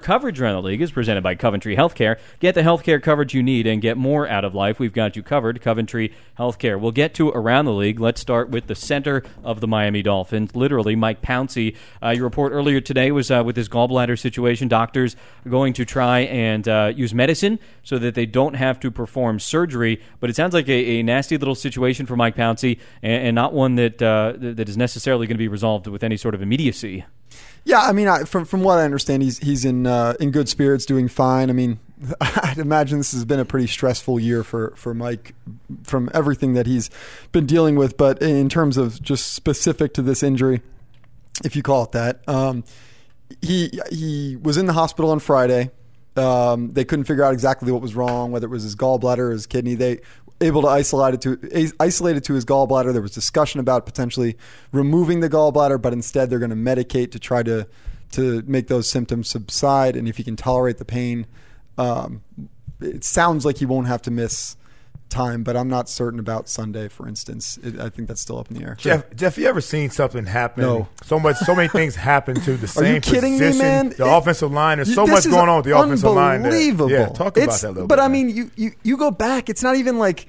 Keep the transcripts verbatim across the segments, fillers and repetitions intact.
coverage around the league is presented by Coventry Healthcare. Get the healthcare coverage you need and get more out of life. We've got you covered, Coventry Healthcare. We'll get to around the league. Let's start with the center of the Miami Dolphins, literally Mike Pouncey. Uh, your report earlier today was uh, with his gallbladder situation. Doctors are going to try and uh, use medicine so that they don't have to perform surgery. But it sounds like a, a nasty little situation for Mike Pouncey, and, and not one that uh, that is necessarily going to be resolved with any sort of immediacy. Yeah, I mean, I, from from what I understand, he's he's in uh, in good spirits, doing fine. I mean, I'd imagine this has been a pretty stressful year for, for Mike from everything that he's been dealing with. But in terms of just specific to this injury, if you call it that, um, he he was in the hospital on Friday. Um, they couldn't figure out exactly what was wrong, whether it was his gallbladder or his kidney. They able to isolate it to isolate it to his gallbladder. There was discussion about potentially removing the gallbladder, but instead they're going to medicate to try to to make those symptoms subside. And if he can tolerate the pain, um, it sounds like he won't have to miss time, but I'm not certain about Sunday, for instance. It, I think that's still up in the air. Jeff, Jeff, you ever seen something happen? No. So much, so many things happen to the same Are you kidding position. me, man? The It- offensive line. There's so This much is going on with the offensive line. there. Unbelievable. Yeah, talk about It's- that a little but bit. I man. mean, you, you you go back. It's not even like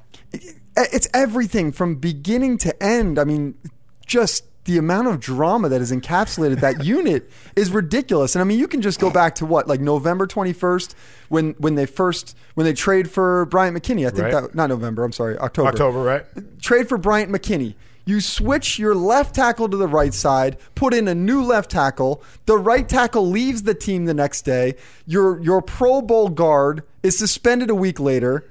it's everything from beginning to end. I mean, just the amount of drama that is encapsulated that unit is ridiculous. And I mean, you can just go back to what, like November twenty-first, when when they first when they trade for Bryant McKinney. I think Right. that not November. I'm sorry, October. October, right? Trade for Bryant McKinney. You switch your left tackle to the right side, put in a new left tackle. The right tackle leaves the team the next day. Your your Pro Bowl guard is suspended a week later.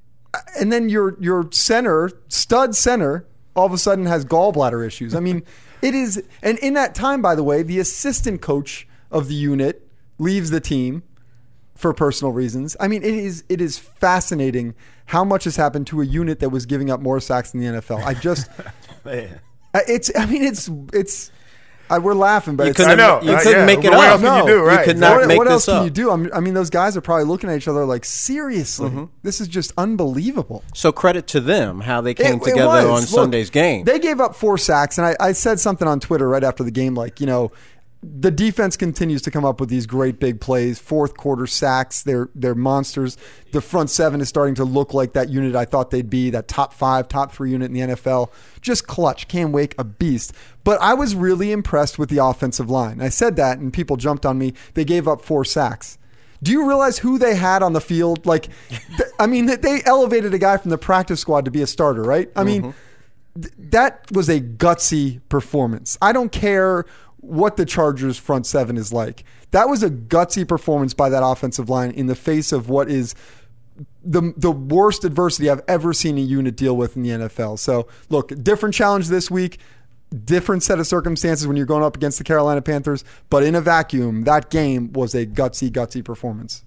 And then your your center, stud center, all of a sudden has gallbladder issues. I mean, it is, and in that time, by the way, the assistant coach of the unit leaves the team for personal reasons. I mean, it is it is fascinating how much has happened to a unit that was giving up more sacks in the N F L. I just, Man. it's, I mean, it's it's. I, we're laughing, but You it's, couldn't, I know. you Uh, couldn't yeah. make it What up. else can you do, right? could not what, make what else this can up. you do? I'm, I mean, those guys are probably looking at each other like, seriously, Mm-hmm. this is just unbelievable. So credit to them, how they came It- it together was. on Look, Sunday's game. They gave up four sacks, and I, I said something on Twitter right after the game, like, you know, the defense continues to come up with these great big plays, fourth quarter sacks. They're they're monsters. The front seven is starting to look like that unit I thought they'd be, that top five, top three unit in the N F L. Just clutch. Cam Wake, a beast. But I was really impressed with the offensive line. I said that, and people jumped on me. They gave up four sacks. Do you realize who they had on the field? Like, th- I mean, they elevated a guy from the practice squad to be a starter, right? I mean, th- that was a gutsy performance. I don't care what the Chargers front seven is like. That was a gutsy performance by that offensive line in the face of what is the the worst adversity I've ever seen a unit deal with in the N F L. So, look, different challenge this week, different set of circumstances when you're going up against the Carolina Panthers, but in a vacuum, that game was a gutsy, gutsy performance.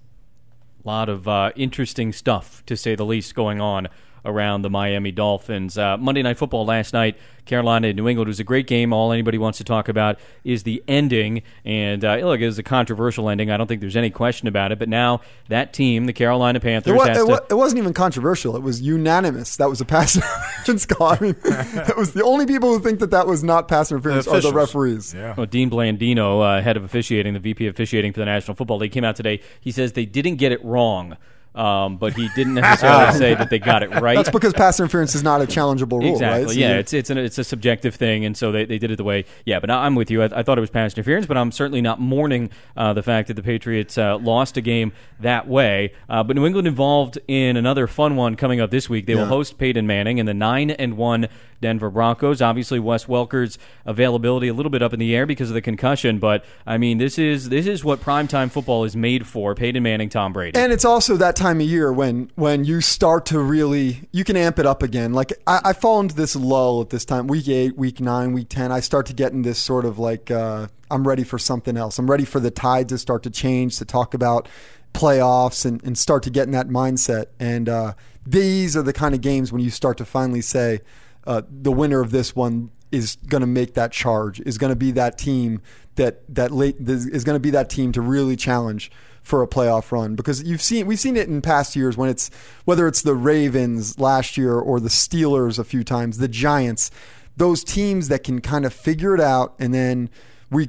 A lot of uh, interesting stuff, to say the least, going on around the Miami Dolphins. Uh, Monday Night Football last night, Carolina and New England. It was a great game. All anybody wants to talk about is the ending. And uh, look, it was a controversial ending. I don't think there's any question about it. But now that team, the Carolina Panthers, It, was, has it, to... wa- it wasn't even controversial. It was unanimous. That was a pass interference call. I mean, it was the only people who think that that was not pass interference The are the officials. referees. Yeah. Well, Dean Blandino, uh, head of officiating, the V P of officiating for the National Football League, came out today. He says they didn't get it wrong, um, but he didn't necessarily say that they got it right. That's because pass interference is not a challengeable rule, Exactly. right? So yeah, you- it's it's an, it's a subjective thing, and so they, they did it the way. Yeah, but I'm with you. I, I thought it was pass interference, but I'm certainly not mourning uh, the fact that the Patriots uh, lost a game that way. Uh, but New England involved in another fun one coming up this week. They Yeah. will host Peyton Manning and the nine and one Denver Broncos. Obviously, Wes Welker's availability a little bit up in the air because of the concussion, but I mean, this is this is what primetime football is made for. Peyton Manning, Tom Brady. And it's also that time of year when when you start to really, you can amp it up again. Like, I, I fall into this lull at this time, week eight, week nine, week ten. I start to get in this sort of like, uh, I'm ready for something else. I'm ready for the tide to start to change, to talk about playoffs and, and start to get in that mindset. And uh, these are the kind of games when you start to finally say, uh, the winner of this one is going to make that charge, is going to be that team that that late is going to be that team to really challenge for a playoff run. Because you've seen we've seen it in past years when it's whether it's the Ravens last year or the Steelers a few times, the Giants, those teams that can kind of figure it out, and then week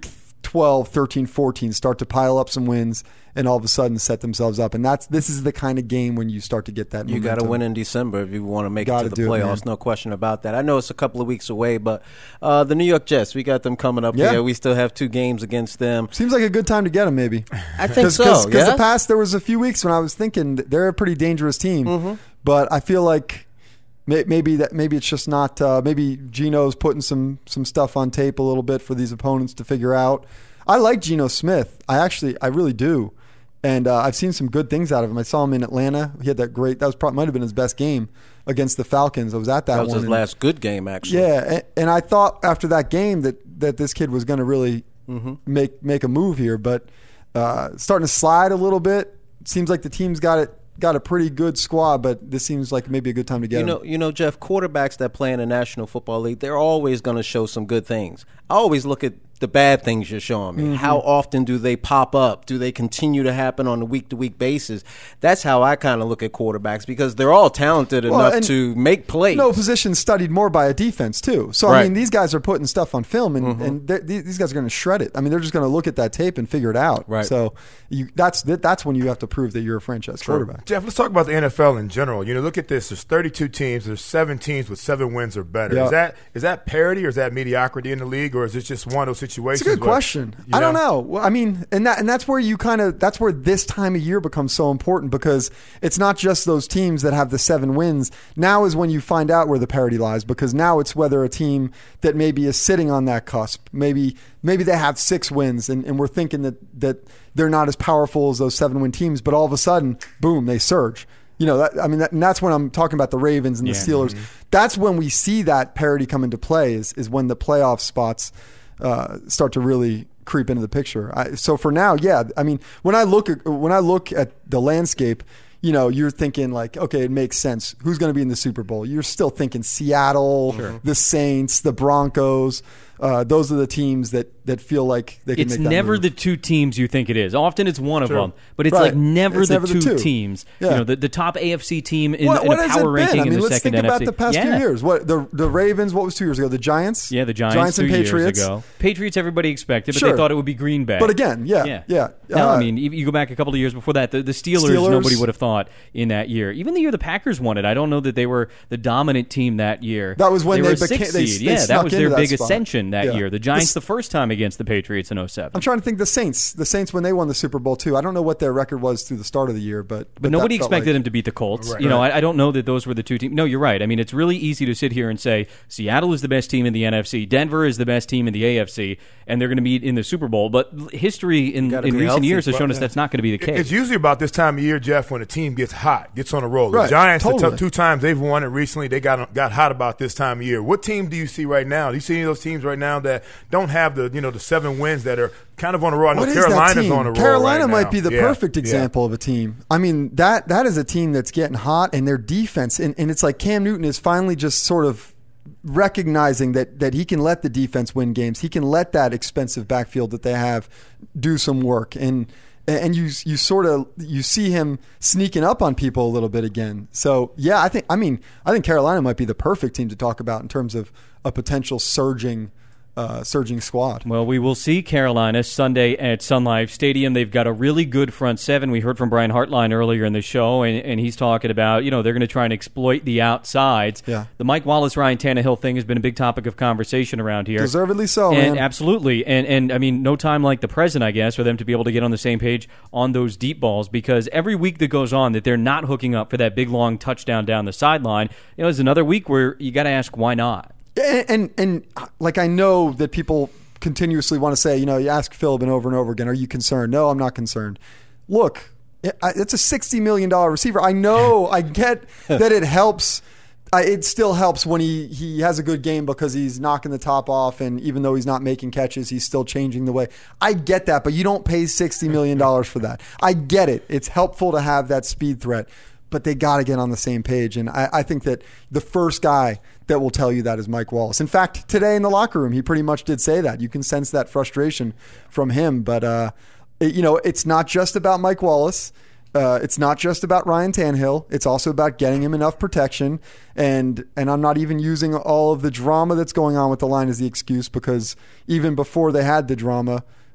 twelve, thirteen, fourteen, start to pile up some wins, and all of a sudden set themselves up. And that's this is the kind of game when you start to get that You momentum. got to win in December if you want to make Gotta it to the do it, playoffs. man. No question about that. I know it's a couple of weeks away, but uh, the New York Jets, we got them coming up Yeah. here. We still have two games against them. Seems like a good time to get them, maybe. I think so, Because yeah? the past, there was a few weeks when I was thinking that they're a pretty dangerous team. Mm-hmm. But I feel like may, maybe that maybe it's just not. Uh, maybe Geno's putting some some stuff on tape a little bit for these opponents to figure out. I like Geno Smith. I actually, I really do. And uh, I've seen some good things out of him. I saw him in Atlanta. He had that great, that was probably, might have been his best game against the Falcons. I was at that, That was one. his and- last good game, actually. Yeah, and, and I thought after that game that, that this kid was going to really Mm-hmm. make make a move here, but uh, starting to slide a little bit. Seems like the team's got it got a pretty good squad, but this seems like maybe a good time to get You know, him. you know, Jeff, quarterbacks that play in the National Football League, they're always going to show some good things. I always look at the bad things you're showing me. Mm-hmm. How often do they pop up? Do they continue to happen on a week-to-week basis? That's how I kind of look at quarterbacks because they're all talented Well, enough and to make plays. No position studied more by a defense too. So I Right. mean, these guys are putting stuff on film, and, Mm-hmm. and they're- these these guys are going to shred it. I mean, they're just going to look at that tape and figure it out. Right. So you, that's that, that's when you have to prove that you're a franchise quarterback. Jeff, let's talk about the N F L in general. You know, look at this. There's thirty-two teams. There's seven teams with seven wins or better. Yeah. Is that is that parity or is that mediocrity in the league, or is it just one of those situations? It's a good where, question. you I don't know. Well, I mean, and that and that's where you kind of that's where this time of year becomes so important because it's not just those teams that have the seven wins. Now is when you find out where the parity lies because now it's whether a team that maybe is sitting on that cusp, maybe maybe they have six wins and, and we're thinking that that they're not as powerful as those seven win teams, but all of a sudden, boom, they surge. You know, that, I mean, that, and that's when I'm talking about the Ravens and the Yeah. Steelers. That's when we see that parity come into play. Is is when the playoff spots uh, start to really creep into the picture. I, so for now, yeah, I mean, when I look at when I look at the landscape, you know, you're thinking like, okay, it makes sense. Who's going to be in the Super Bowl? You're still thinking Seattle, the Saints, the Broncos. Uh, those are the teams that, that feel like they can It's make that never move. the two teams you think it is. Often it's one of True. them, but it's Right. like never It's the never the two two. teams. Yeah. You know, the, the top A F C team in, What, in what a has power it been? ranking I mean, in the let's second think N F C. about the past yeah. few years. What the the Ravens? What was two years ago? The Giants. Yeah, the Giants, Giants and two Patriots. years ago. Patriots, everybody expected, but Sure. they thought it would be Green Bay. But again, yeah, yeah, yeah. No, Uh, I mean, you you go back a couple of years before that, the, the Steelers, Steelers. nobody would have thought in that year. Even the year the Packers won it, I don't know that they were the dominant team that year. That was when they, they were a became- sixth they- seed. they yeah, that snuck was into their that big spot. ascension that Yeah. year. The Giants, The- the first time against the Patriots in oh seven. I'm trying to think the Saints. The Saints when they won the Super Bowl too. I don't know what their record was through the start of the year, but But nobody that felt expected like, them to beat the Colts. Right. You know, Right. I, I don't know that those were the two teams. No, you're right. I mean, it's really easy to sit here and say Seattle is the best team in the N F C, Denver is the best team in the A F C, and they're going to meet in the Super Bowl. But history in, Gotta in be recent healthy. years has shown us Yeah. that's not going to be the It- case. It's usually about this time of year, Jeff, when a team gets hot, gets on a roll. Right, The Giants, the totally. t- two times they've won it recently, they got got hot about this time of year. What team do you see right now? Do you see any of those teams right now that don't have the you know the seven wins that are kind of on a roll? I know What is Carolina's that team? on a roll. Carolina right might now. be the Yeah, perfect yeah. example of a team. I mean, that that is a team that's getting hot, and their defense, and, and it's like Cam Newton is finally just sort of recognizing that that he can let the defense win games. He can let that expensive backfield that they have do some work, and and you you sort of you see him sneaking up on people a little bit again. So yeah, I think I mean I think Carolina might be the perfect team to talk about in terms of a potential surging. Uh, surging squad. Well, we will see Carolina Sunday at Sun Life Stadium. They've got a really good front seven. We heard from Brian Hartline earlier in the show, and, and he's talking about, you know, they're going to try and exploit the outsides. Yeah. The Mike Wallace, Ryan Tannehill thing has been a big topic of conversation around here. Deservedly so, and man. Absolutely. And, and, I mean, no time like the present, I guess, for them to be able to get on the same page on those deep balls, because every week that goes on that they're not hooking up for that big, long touchdown down the sideline, you know, there's another week where you got to ask why not. And, and and like I know that people continuously want to say, you know, you ask Philbin over and over again, are you concerned? No, I'm not concerned. Look, it, I, it's a sixty million dollars receiver. I know, I get that it helps. I, it still helps when he, he has a good game because he's knocking the top off, and even though he's not making catches, he's still changing the way. I get that, but you don't pay sixty million dollars for that. I get it. It's helpful to have that speed threat, but they got to get on the same page. And I, I think that the first guy that will tell you that is Mike Wallace. In fact, today in the locker room, he pretty much did say that. You can sense that frustration from him. But, uh, it, you know, it's not just about Mike Wallace. Uh, it's not just about Ryan Tannehill. It's also about getting him enough protection. And and I'm not even using all of the drama that's going on with the line as the excuse, because even before they had the drama,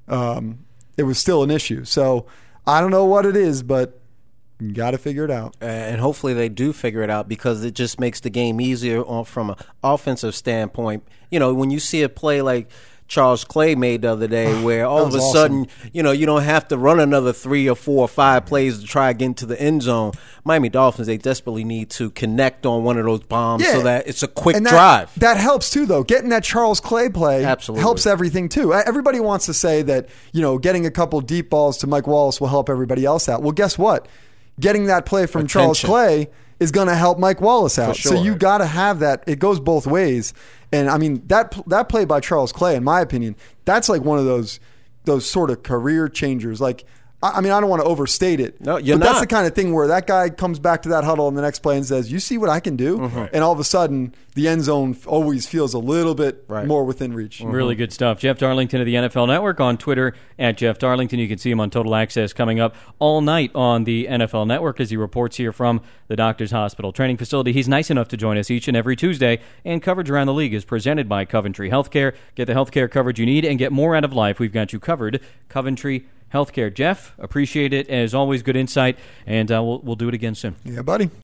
um, it was still an issue. So I don't know what it is, but you got to figure it out. And hopefully they do figure it out, because it just makes the game easier on, from an offensive standpoint. You know, when you see a play like Charles Clay made the other day, where all of a awesome. sudden, you know, you don't have to run another three or four or five plays to try to get into the end zone. Miami Dolphins, they desperately need to connect on one of those bombs Yeah. so that it's a quick And that, drive. That helps too, though. Getting that Charles Clay play Absolutely. helps everything too. Everybody wants to say that, you know, getting a couple deep balls to Mike Wallace will help everybody else out. Well, guess what? Getting that play from Attention. Charles Clay is going to help Mike Wallace out. sure. So you got to have that. It goes both ways. And I mean, that that play by Charles Clay, in my opinion, that's like one of those those sort of career changers. Like, I, I mean, I don't want to overstate it. No, you're but that's not. the kind of thing where that guy comes back to that huddle in the next play and says, "You see what I can do?" Mm-hmm. And all of a sudden, the end zone always feels a little bit Right. more within reach. Really good stuff. Jeff Darlington of the N F L Network on Twitter at Jeff Darlington. You can see him on Total Access coming up all night on the N F L Network as he reports here from the Doctors Hospital Training Facility. He's nice enough to join us each and every Tuesday, and coverage around the league is presented by Coventry Healthcare. Get the healthcare coverage you need and get more out of life. We've got you covered. Coventry Healthcare. Jeff, appreciate it. As always, good insight, and uh, we'll, we'll do it again soon. Yeah, buddy.